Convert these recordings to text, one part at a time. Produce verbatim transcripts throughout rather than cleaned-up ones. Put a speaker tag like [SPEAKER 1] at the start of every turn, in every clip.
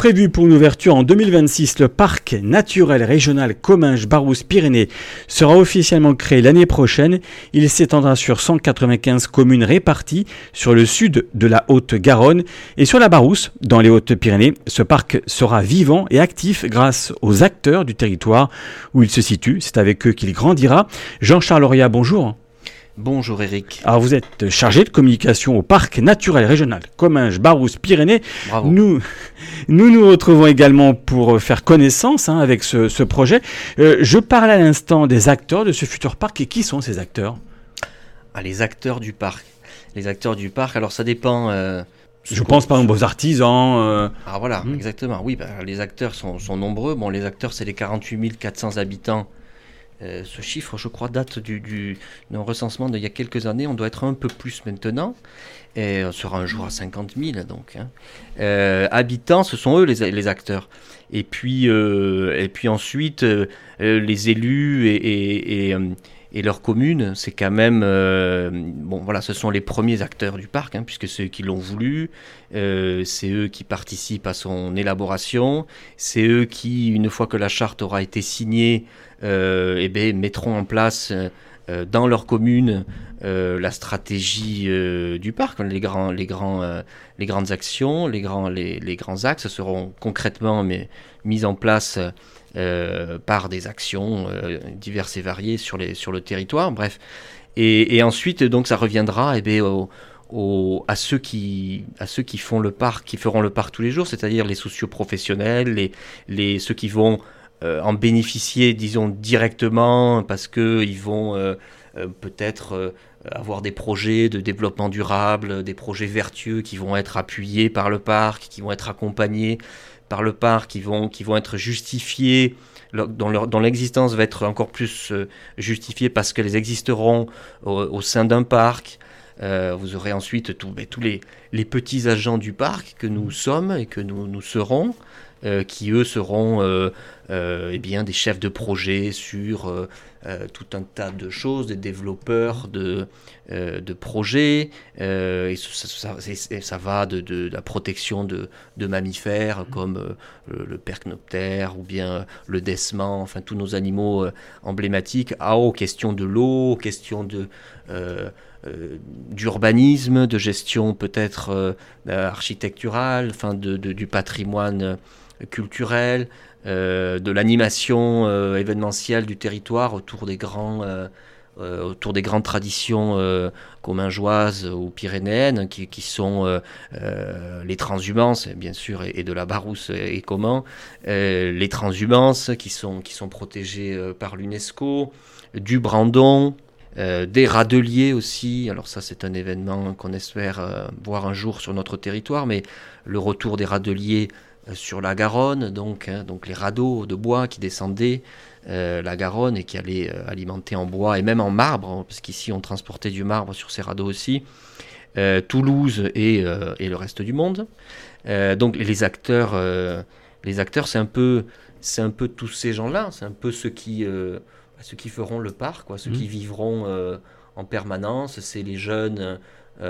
[SPEAKER 1] Prévu pour une ouverture en deux mille vingt-six, le parc naturel régional Comminges-Barousse-Pyrénées sera officiellement créé l'année prochaine. Il s'étendra sur cent quatre-vingt-quinze communes réparties sur le sud de la Haute-Garonne et sur la Barousse, dans les Hautes-Pyrénées. Ce parc sera vivant et actif grâce aux acteurs du territoire où il se situe. C'est avec eux qu'il grandira. Jean-Charles Auria, bonjour.
[SPEAKER 2] Bonjour Eric.
[SPEAKER 1] Alors vous êtes chargé de communication au parc naturel régional Comminges-Barousse-Pyrénées.
[SPEAKER 2] Bravo.
[SPEAKER 1] Nous, nous nous retrouvons également pour faire connaissance hein, avec ce, ce projet. Euh, je parle à l'instant des acteurs de ce futur parc. Et qui sont ces acteurs ?
[SPEAKER 2] Ah, les acteurs du parc. Les acteurs du parc, alors ça dépend... Euh,
[SPEAKER 1] je pense par exemple aux artisans. Euh...
[SPEAKER 2] Ah voilà,
[SPEAKER 1] mmh.
[SPEAKER 2] exactement. Oui, bah, les acteurs sont, sont nombreux. Bon, les acteurs, c'est les quarante-huit mille quatre cents habitants. Euh, ce chiffre, je crois, date du, du, d'un recensement d'il y a quelques années. On doit être un peu plus maintenant. Et on sera un jour à cinquante mille. Donc, hein. euh, habitants, ce sont eux les, les acteurs. Et puis, euh, et puis ensuite, euh, les élus et, et, et, et leurs communes, c'est quand même... Euh, bon, voilà, ce sont les premiers acteurs du parc, hein, puisque c'est eux qui l'ont voulu. Euh, c'est eux qui participent à son élaboration. C'est eux qui, une fois que la charte aura été signée, Euh, eh bien, mettront en place euh, dans leur commune euh, la stratégie euh, du parc. Les, grands, les, grands, euh, les grandes actions, les grands, les, les grands axes seront concrètement mais, mis en place euh, par des actions euh, diverses et variées sur, les, sur le territoire. Bref. Et, et ensuite, donc, ça reviendra eh bien, au, au, à, ceux qui, à ceux qui font le parc, qui feront le parc tous les jours, c'est-à-dire les socioprofessionnels, les, les, ceux qui vont Euh, en bénéficier, disons, directement, parce qu'ils vont euh, euh, peut-être euh, avoir des projets de développement durable, des projets vertueux qui vont être appuyés par le parc, qui vont être accompagnés par le parc, qui vont, qui vont être justifiés, dont, leur, dont l'existence va être encore plus euh, justifiée parce qu'elles existeront au, au sein d'un parc. Euh, vous aurez ensuite tout, ben, tous les, les petits agents du parc que nous sommes et que nous, nous serons, Euh, qui eux seront euh, euh, eh bien, des chefs de projet sur euh, euh, tout un tas de choses, des développeurs de, euh, de projets, euh, et ça, ça, ça, ça va de, de, de la protection de, de mammifères comme euh, le, le percnoptère ou bien le décement, enfin tous nos animaux euh, emblématiques, à, aux questions de l'eau, aux questions de... Euh, Euh, d'urbanisme, de gestion peut-être euh, architecturale, enfin de, de, du patrimoine euh, culturel, euh, de l'animation euh, événementielle du territoire autour des grands, euh, euh, autour des grandes traditions euh, commingeoises ou pyrénéennes qui, qui sont euh, euh, les transhumances, bien sûr, et, et de la Barousse et, et comment, euh, les transhumances qui sont, qui sont protégées euh, par l'UNESCO, du brandon, Euh, des râteliers aussi. Alors ça, c'est un événement qu'on espère euh, voir un jour sur notre territoire, mais le retour des râteliers euh, sur la Garonne, donc, hein, donc les radeaux de bois qui descendaient euh, la Garonne et qui allaient euh, alimenter en bois et même en marbre, hein, parce qu'ici on transportait du marbre sur ces radeaux aussi. Euh, Toulouse et, euh, et le reste du monde. Euh, donc les acteurs, euh, les acteurs, c'est un peu, c'est un peu tous ces gens-là, c'est un peu ceux qui euh, ceux qui feront le parc, quoi, ceux mmh. qui vivront euh, en permanence, c'est les jeunes euh,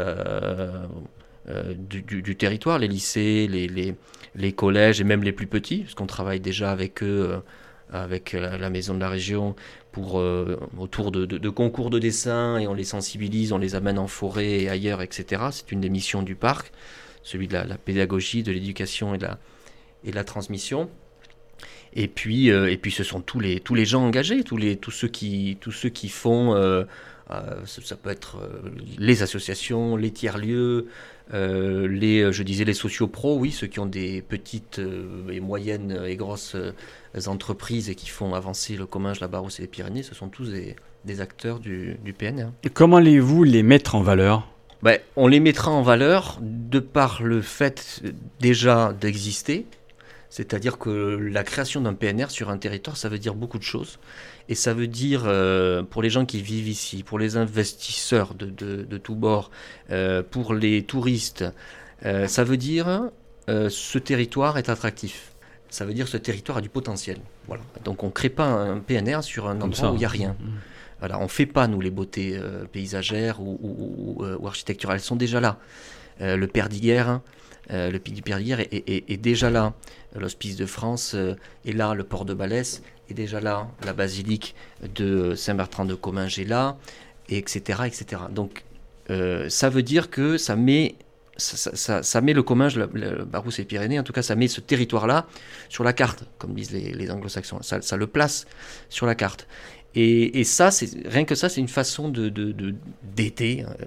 [SPEAKER 2] euh, du, du, du territoire, les lycées, les, les, les collèges et même les plus petits, parce qu'on travaille déjà avec eux, euh, avec la, la Maison de la Région, pour, euh, autour de, de, de concours de dessin, et on les sensibilise, on les amène en forêt et ailleurs, et cetera. C'est une des missions du parc, celui de la, la pédagogie, de l'éducation et de la, et de la transmission. Et puis, euh, et puis ce sont tous les, tous les gens engagés, tous, les, tous, ceux, qui, tous ceux qui font, euh, euh, ça, ça peut être euh, les associations, les tiers-lieux, euh, les, je disais les sociopros, oui, ceux qui ont des petites euh, et moyennes et grosses euh, entreprises et qui font avancer le Comminges, la Barousse et les Pyrénées, ce sont tous des, des acteurs du, du P N R.
[SPEAKER 1] Et comment allez-vous les mettre en valeur ?
[SPEAKER 2] Ben, on les mettra en valeur de par le fait déjà d'exister. C'est-à-dire que la création d'un P N R sur un territoire, ça veut dire beaucoup de choses. Et ça veut dire, euh, pour les gens qui vivent ici, pour les investisseurs de, de, de tous bords, euh, pour les touristes, euh, ça veut dire euh, ce territoire est attractif. Ça veut dire ce territoire a du potentiel. Voilà. Donc on ne crée pas un P N R sur un endroit ça, où il n'y a rien. Mmh. Voilà, on ne fait pas, nous, les beautés euh, paysagères ou, ou, ou, ou architecturales. Elles sont déjà là. Euh, le Perdiguère, Euh, le Pic du Périgueux est, est, est déjà là. L'Hospice de France euh, est là, le port de Balès est déjà là, la basilique de Saint-Bertrand de Comminges est là, et etc. et cetera. Donc euh, ça veut dire que ça met, ça, ça, ça met le Comminges, le, le Barousse et Pyrénées, en tout cas ça met ce territoire-là sur la carte, comme disent les, les anglo-saxons, ça, ça le place sur la carte. Et, et ça, c'est, rien que ça, c'est une faison de, de, de, d'été, euh,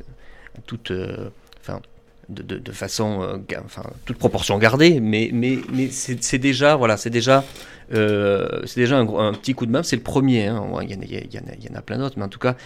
[SPEAKER 2] de, toute... Euh, enfin, De, de, de façon, euh, ga, enfin, toute proportion gardée, mais, mais, mais c'est, c'est déjà, voilà, c'est déjà, euh, c'est déjà un, un petit coup de main. C'est le premier, hein. Il y en a, il y en a, il y en a plein d'autres, mais en tout cas,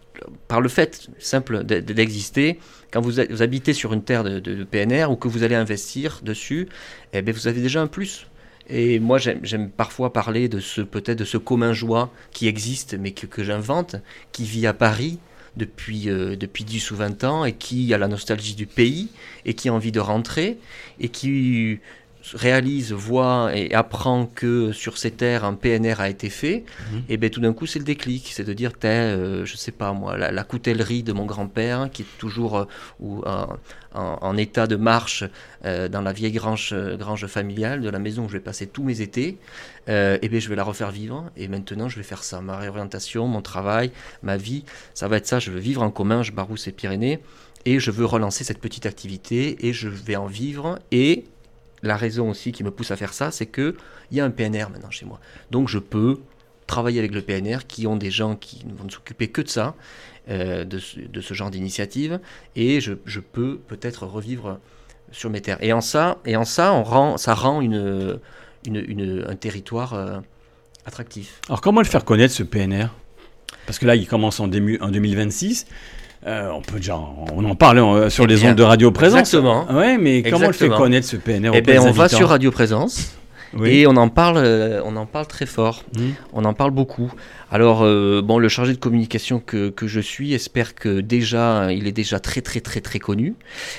[SPEAKER 2] par le fait simple de, de, d'exister, quand vous, vous habitez sur une terre de, de, de P N R ou que vous allez investir dessus, eh bien, vous avez déjà un plus. Et moi, j'aime, j'aime parfois parler de ce, peut-être de ce commingeois qui existe, mais que, que j'invente, qui vit à Paris depuis, euh, depuis dix ou vingt ans et qui a la nostalgie du pays et qui a envie de rentrer et qui réalise, voit et apprend que sur ces terres un P N R a été fait, mmh. et bien tout d'un coup c'est le déclic, c'est de dire euh, je sais pas moi, la, la coutellerie de mon grand-père hein, qui est toujours euh, ou, euh, en, en état de marche euh, dans la vieille grange, grange familiale de la maison où je vais passer tous mes étés, euh, et bien je vais la refaire vivre et maintenant je vais faire ça, ma réorientation, mon travail, ma vie, ça va être ça, je veux vivre en Comminges, Barousse et Pyrénées et je veux relancer cette petite activité et je vais en vivre. Et la raison aussi qui me pousse à faire ça, c'est qu'il y a un P N R maintenant chez moi. Donc je peux travailler avec le P N R, qui ont des gens qui ne vont s'occuper que de ça, euh, de, de ce genre d'initiative, et je, je peux peut-être revivre sur mes terres. Et en ça, et en ça, on rend, ça rend une, une, une, un territoire euh, attractif.
[SPEAKER 1] Alors comment le faire connaître, ce P N R ? Parce que là, il commence en, dému, en deux mille vingt-six. Euh, on peut déjà, on en parle euh, sur eh les bien, ondes de Radio Présence.
[SPEAKER 2] Exactement.
[SPEAKER 1] Ouais, mais comment Exactement. on le fait connaître, ce P N R ?
[SPEAKER 2] Eh bien, on va sur Radio Présence. Oui. Et on en parle, euh, on en parle très fort. Mmh. On en parle beaucoup. Alors, euh, bon, le chargé de communication que, que je suis espère que déjà, il est déjà très, très, très, très connu.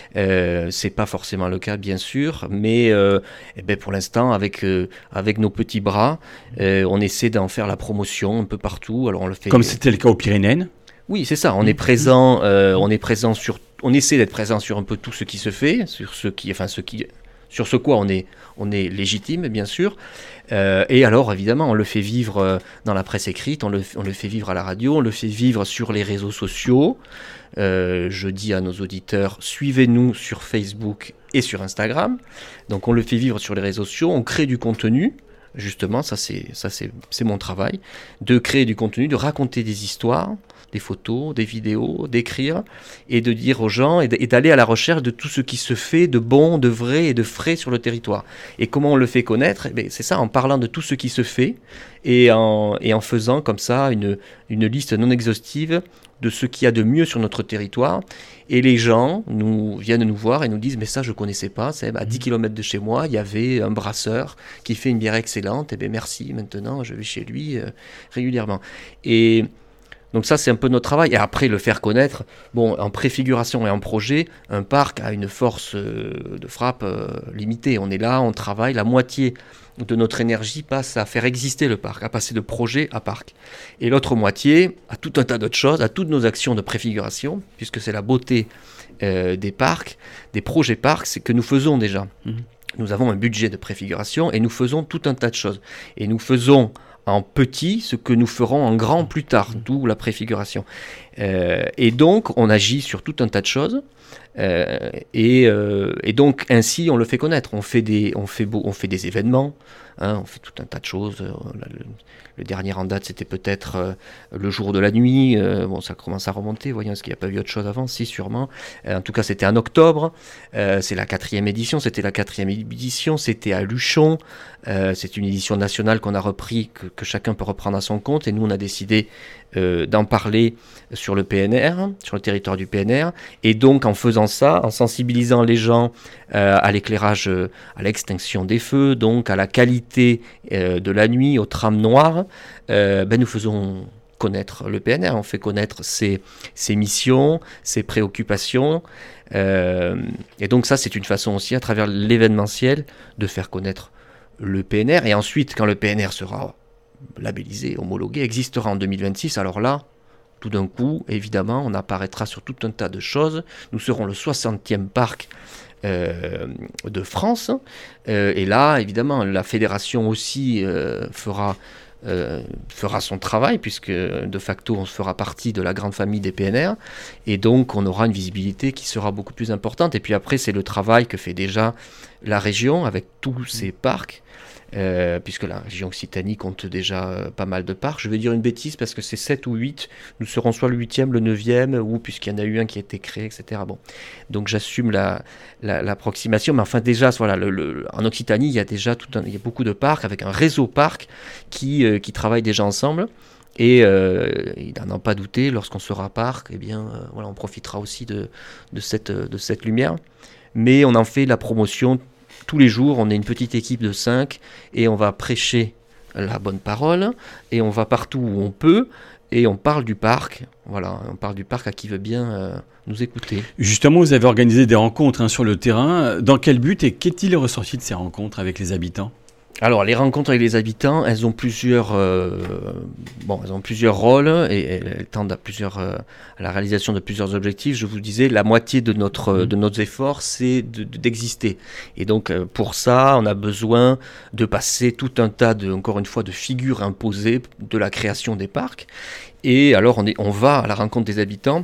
[SPEAKER 2] Euh, c'est pas forcément le cas, bien sûr, mais euh, eh ben, pour l'instant, avec euh, avec nos petits bras, euh, on essaie d'en faire la promotion un peu partout. Alors, on le fait.
[SPEAKER 1] Comme c'était le cas aux Pyrénées.
[SPEAKER 2] Oui, c'est ça. On est présent. Euh, on est présent sur. On essaie d'être présent sur un peu tout ce qui se fait, sur ce qui, enfin, ce qui. Sur ce quoi on est, on est légitime, bien sûr. Euh, et alors, évidemment, on le fait vivre euh, dans la presse écrite, on le, on le fait vivre à la radio, on le fait vivre sur les réseaux sociaux. Euh, je dis à nos auditeurs, suivez-nous sur Facebook et sur Instagram. Donc, on le fait vivre sur les réseaux sociaux, on crée du contenu. Justement, ça, c'est, ça c'est, c'est mon travail, de créer du contenu, de raconter des histoires, des photos, des vidéos, d'écrire et de dire aux gens et d'aller à la recherche de tout ce qui se fait de bon, de vrai et de frais sur le territoire. Et comment on le fait connaître ? Eh bien, c'est ça, en parlant de tout ce qui se fait et en, et en faisant comme ça une, une liste non exhaustive de ce qu'il y a de mieux sur notre territoire. Et les gens nous, viennent nous voir et nous disent « mais ça, je ne connaissais pas, c'est, à dix kilomètres de chez moi, il y avait un brasseur qui fait une bière excellente, et bien merci, maintenant je vais chez lui euh, régulièrement. » Et donc ça, c'est un peu notre travail. Et après, le faire connaître, bon, en préfiguration et en projet, un parc a une force euh, de frappe euh, limitée. On est là, on travaille, la moitié de notre énergie passe à faire exister le parc, à passer de projet à parc. Et l'autre moitié, à tout un tas d'autres choses, à toutes nos actions de préfiguration, puisque c'est la beauté euh, des parcs, des projets parcs, c'est que nous faisons déjà. Mmh. Nous avons un budget de préfiguration et nous faisons tout un tas de choses. Et nous faisons en petit ce que nous ferons en grand plus tard, d'où la préfiguration. Euh, et donc, on agit sur tout un tas de choses. Euh, et, euh, et donc, ainsi, on le fait connaître. On fait des, on fait beau, on fait des événements, hein, on fait tout un tas de choses. Le, le dernier en date, c'était peut-être euh, le jour de la nuit. Euh, bon, ça commence à remonter, voyons, est-ce qu'il n'y a pas eu autre chose avant ? Si, sûrement. Euh, en tout cas, c'était en octobre. Euh, c'est la quatrième édition. C'était la quatrième édition. C'était à Luchon. Euh, c'est une édition nationale qu'on a repris, que, que chacun peut reprendre à son compte. Et nous, on a décidé euh, d'en parler sur le P N R, sur le territoire du P N R. Et donc, en faisant ça, en sensibilisant les gens euh, à l'éclairage, euh, à l'extinction des feux, donc à la qualité euh, de la nuit, aux trames noires, euh, ben, nous faisons connaître le P N R, on fait connaître ses, ses missions, ses préoccupations. Euh, et donc ça, c'est une façon aussi, à travers l'événementiel, de faire connaître le P N R. Et ensuite, quand le P N R sera labellisé, homologué, existera en deux mille vingt-six, alors là, tout d'un coup, évidemment, on apparaîtra sur tout un tas de choses. Nous serons le soixantième parc euh, de France. Euh, et là, évidemment, la fédération aussi euh, fera, euh, fera son travail, puisque de facto, on fera partie de la grande famille des P N R. Et donc, on aura une visibilité qui sera beaucoup plus importante. Et puis après, c'est le travail que fait déjà la région avec tous ses parcs. Euh, puisque la région Occitanie compte déjà euh, pas mal de parcs. Je vais dire une bêtise parce que c'est sept ou huit. Nous serons soit le huitième, le neuvième, ou puisqu'il y en a eu un qui a été créé, et cetera. Bon. Donc j'assume la, la, l'approximation. Mais enfin déjà, voilà, le, le, en Occitanie, il y a déjà tout un, il y a beaucoup de parcs avec un réseau parc qui, euh, qui travaille déjà ensemble. Et euh, il n'en a pas douté, lorsqu'on sera parc, eh bien, euh, voilà, on profitera aussi de, de, cette, de cette lumière. Mais on en fait la promotion tous les jours. On est une petite équipe de cinq et on va prêcher la bonne parole et on va partout où on peut et on parle du parc. Voilà, on parle du parc à qui veut bien euh, nous écouter.
[SPEAKER 1] Justement, vous avez organisé des rencontres hein, sur le terrain. Dans quel but et qu'est-il ressorti de ces rencontres avec les habitants ?
[SPEAKER 2] Alors, les rencontres avec les habitants, elles ont plusieurs, euh, bon, elles ont plusieurs rôles et elles tendent à, plusieurs, euh, à la réalisation de plusieurs objectifs. Je vous disais, la moitié de, notre, de nos efforts, c'est de, de, d'exister. Et donc, euh, pour ça, on a besoin de passer tout un tas, de, encore une fois, de figures imposées de la création des parcs. Et alors, on, est, on va à la rencontre des habitants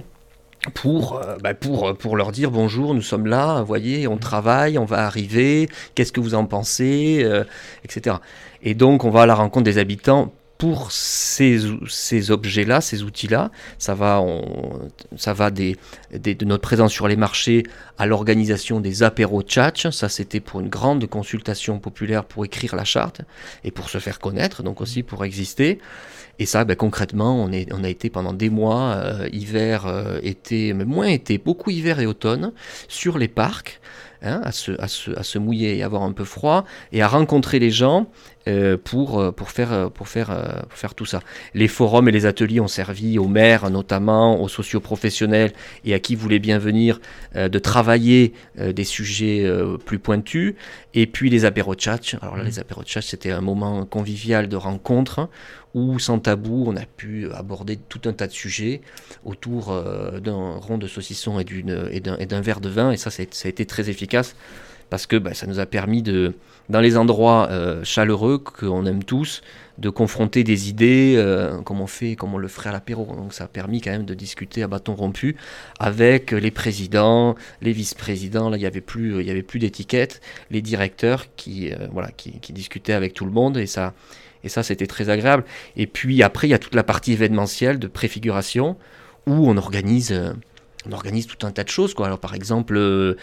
[SPEAKER 2] pour, euh, bah pour, pour leur dire bonjour, nous sommes là, vous voyez, on travaille, on va arriver, qu'est-ce que vous en pensez, euh, et cetera. Et donc, on va à la rencontre des habitants pour ces, ces objets-là, ces outils-là. Ça va, on, ça va des, des, de notre présence sur les marchés à l'organisation des apéros tchatch. Ça, c'était pour une grande consultation populaire pour écrire la charte et pour se faire connaître, donc aussi pour exister. Et ça, ben, concrètement, on, est, on a été pendant des mois, euh, hiver, euh, été, mais moins été, beaucoup hiver et automne, sur les parcs, hein, à, se, à, se, à se mouiller et avoir un peu froid, et à rencontrer les gens euh, pour, pour, faire, pour, faire, pour faire tout ça. Les forums et les ateliers ont servi aux maires, notamment aux socioprofessionnels, et à qui voulait bien venir, euh, de travailler euh, des sujets euh, plus pointus. Et puis les apéros tchatch. Alors là, les apéros tchatch, c'était un moment convivial de rencontre, où, sans tabou, on a pu aborder tout un tas de sujets autour euh, d'un rond de saucisson et, d'une, et, d'un, et d'un verre de vin. Et ça, ça a été très efficace parce que bah, ça nous a permis, de, dans les endroits euh, chaleureux qu'on aime tous, de confronter des idées euh, comme on fait, comme on le ferait à l'apéro. Donc ça a permis quand même de discuter à bâton rompu avec les présidents, les vice-présidents. Là, il n'y avait plus, il y avait plus d'étiquette, les directeurs qui, euh, voilà, qui, qui discutaient avec tout le monde et ça... Et ça, c'était très agréable. Et puis après, il y a toute la partie événementielle de préfiguration où on organise, euh, on organise tout un tas de choses, quoi. Alors par exemple, euh,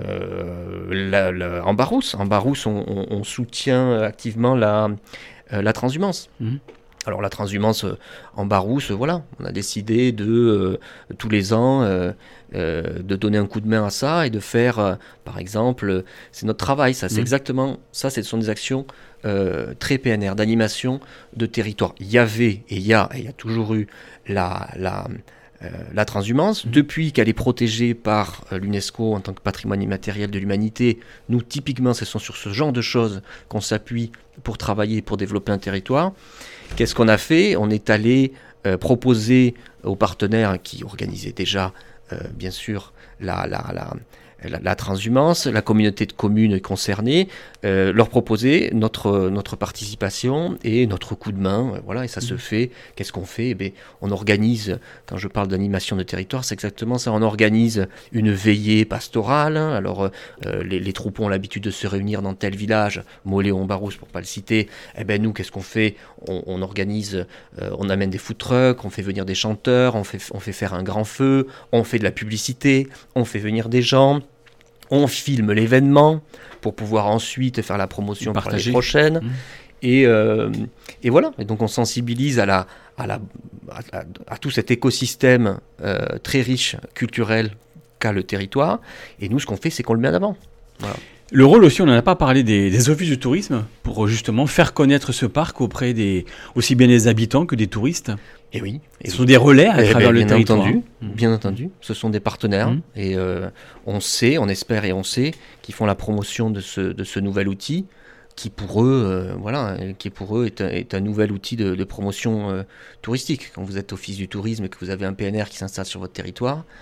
[SPEAKER 2] la, la, en Barousse, en Barousse, on, on, on soutient activement la, euh, la transhumance. Mmh. Alors la transhumance euh, en Barousse, euh, voilà, on a décidé de euh, tous les ans euh, euh, de donner un coup de main à ça et de faire, euh, par exemple, euh, c'est notre travail, ça, c'est mmh. exactement ça, ce sont des actions euh, très P N R, d'animation de territoire. Il y avait et il y a, et il y a toujours eu la, la, euh, la transhumance, mmh. depuis qu'elle est protégée par euh, l'UNESCO en tant que patrimoine immatériel de l'humanité. Nous, typiquement, ce sont sur ce genre de choses qu'on s'appuie pour travailler, pour développer un territoire. Qu'est-ce qu'on a fait ? On est allé euh, proposer aux partenaires qui organisaient déjà, euh, bien sûr, la, la, la, la, la transhumance, la communauté de communes concernée, euh, leur proposer notre, notre participation et notre coup de main. Euh, voilà, et ça mmh. se fait. Qu'est-ce qu'on fait ? Eh bien, on organise, quand je parle d'animation de territoire, c'est exactement ça. On organise une veillée pastorale. Alors, euh, les, les troupeaux ont l'habitude de se réunir dans tel village, Mauléon, Barousse, pour ne pas le citer. Eh bien, nous, qu'est-ce qu'on fait ? on, on organise, euh, on amène des food trucks, on fait venir des chanteurs, on fait, on fait faire un grand feu, on fait de la publicité, on fait venir des gens. On filme l'événement pour pouvoir ensuite faire la promotion pour l'année prochaine. Mmh. Et, euh, et voilà. Et donc on sensibilise à, la, à, la, à, à tout cet écosystème euh, très riche, culturel qu'a le territoire. Et nous, ce qu'on fait, c'est qu'on le met en avant. Voilà.
[SPEAKER 1] Le rôle aussi, on n'en a pas parlé, des, des offices du tourisme pour justement faire connaître ce parc auprès des aussi bien des habitants que des touristes.
[SPEAKER 2] Et oui. Et
[SPEAKER 1] ce
[SPEAKER 2] oui.
[SPEAKER 1] sont des relais à
[SPEAKER 2] et
[SPEAKER 1] travers
[SPEAKER 2] bien,
[SPEAKER 1] le
[SPEAKER 2] bien
[SPEAKER 1] territoire.
[SPEAKER 2] Entendu,
[SPEAKER 1] mmh.
[SPEAKER 2] Bien entendu, ce sont des partenaires mmh. et euh, on sait, on espère et on sait qu'ils font la promotion de ce, de ce nouvel outil qui pour eux, euh, voilà, qui pour eux est un, est un nouvel outil de, de promotion euh, touristique. Quand vous êtes office du tourisme et que vous avez un P N R qui s'installe sur votre territoire,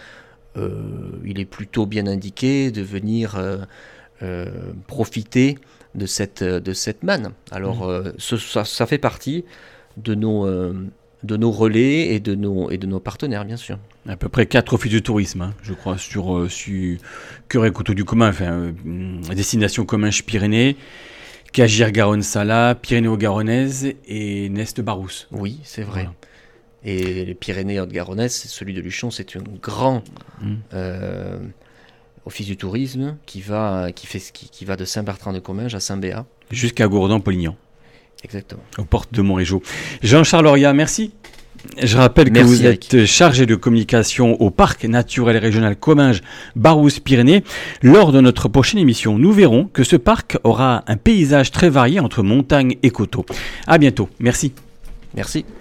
[SPEAKER 2] euh, il est plutôt bien indiqué de venir euh, euh, profiter de cette, de cette manne. Alors, mmh. euh, ce, ça, ça fait partie de nos, euh, de nos relais et de nos, et de nos partenaires, bien sûr.
[SPEAKER 1] À peu près quatre offices de tourisme, hein, je crois, sur, euh, sur Curé-Coteaux du Commun, enfin, euh, destination Comminges-Pyrénées, Cagières-Garonne-Sala, Pyrénées-Hautes-Garonnaises et Neste-Barousse.
[SPEAKER 2] Oui, c'est vrai. Voilà. Et les Pyrénées-Hautes-Garonnaises, celui de Luchon, c'est un grand mmh. euh, office du tourisme qui va, qui fait, qui, qui va de Saint-Bertrand-de-Comminges à Saint-Béat.
[SPEAKER 1] Jusqu'à Gourdon-Polignan.
[SPEAKER 2] Exactement.
[SPEAKER 1] Aux portes de Montrégeau. Jean-Charles Oria, merci. Je rappelle
[SPEAKER 2] merci,
[SPEAKER 1] que vous
[SPEAKER 2] Eric.
[SPEAKER 1] êtes chargé de communication au Parc naturel régional Comminges-Barousse-Pyrénées. Lors de notre prochaine émission, nous verrons que ce parc aura un paysage très varié entre montagnes et coteaux. À bientôt. Merci.
[SPEAKER 2] Merci.